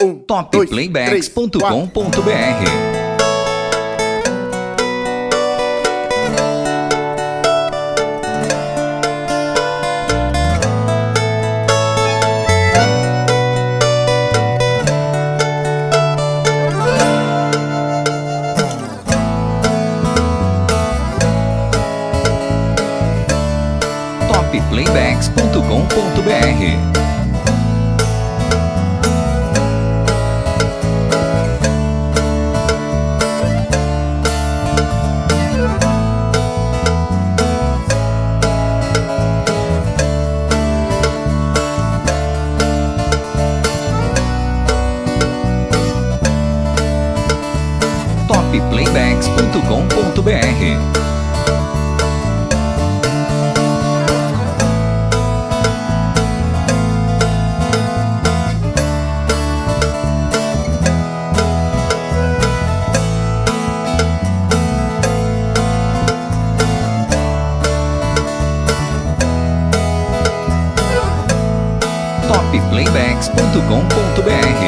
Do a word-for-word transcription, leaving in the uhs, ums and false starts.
Um, top dois, playbacks ponto três, com ponto br. top playbacks ponto com ponto br. top playbacks ponto com ponto br. top playbacks ponto com ponto br.